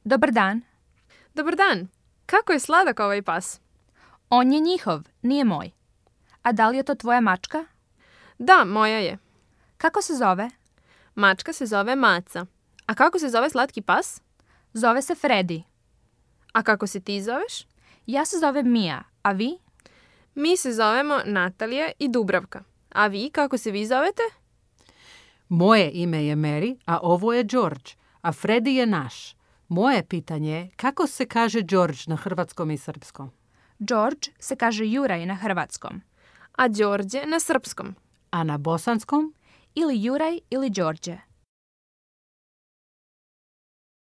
Dobar dan. Dobar dan. Kako je sladak ovaj pas? On je njihov, nije moj. A da li je to tvoja mačka? Da, moja je. Kako se zove? Mačka se zove Maca. A kako se zove slatki pas? Zove se Freddy. A kako se ti zoveš? Ja se zovem Mija, a vi? Mi se zovemo Natalija i Dubravka. A vi, kako se vi zovete? Moje ime je Mary, a ovo je George, a Freddy je naš. Moje pitanje je kako se kaže George na hrvatskom i srpskom? George se kaže Juraj na hrvatskom. A Đorđe na srpskom. A na bosanskom? Ili Juraj ili Đorđe.